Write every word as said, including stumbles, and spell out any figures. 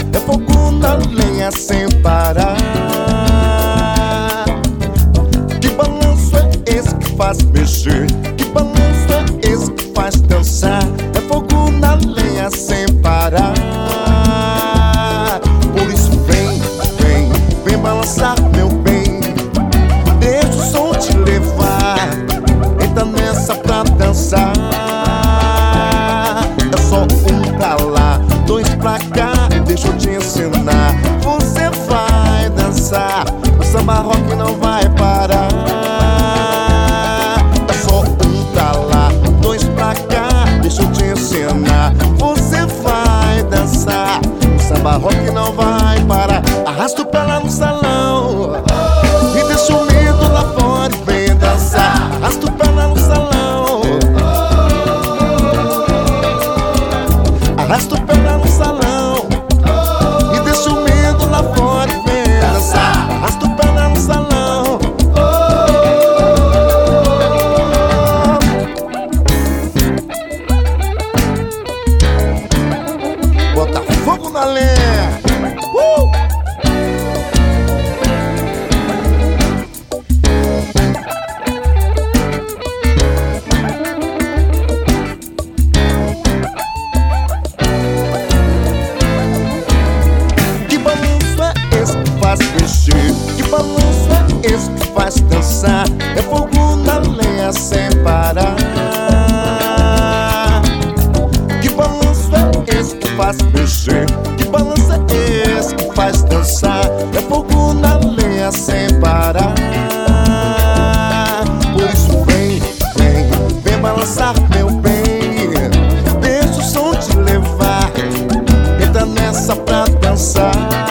é fogo na lenha sem parar. Que balanço é esse que faz mexer? Que balanço é esse que faz dançar? É fogo na lenha sem parar. Por isso vem, vem, vem balançar, meu bem. Deixa o som te levar. Entra nessa pra dançar. É só um pra lá, dois pra cá, deixa eu te ensinar. Você vai dançar, o samba rock não vai parar. É só um pra lá, dois pra cá, deixa eu te ensinar. Você vai dançar, o samba rock não vai parar. Arrasta o pé lá no salão e deixa o medo lá fora e vem dançar. Arrasta o pé lá no salão, arrasta o pé lá no salão e deixa o medo lá fora e vem dançar. Arrasta o pé lá no salão. Bota fogo na lenha. uh! Faz mexer, que balanço é esse que faz dançar? É fogo na lenha sem parar. Que balanço é esse que faz mexer? Que balanço é esse que faz dançar? É fogo na lenha sem parar. Por isso vem, vem, vem balançar, meu bem. Deixa o som te levar. Entra nessa pra dançar.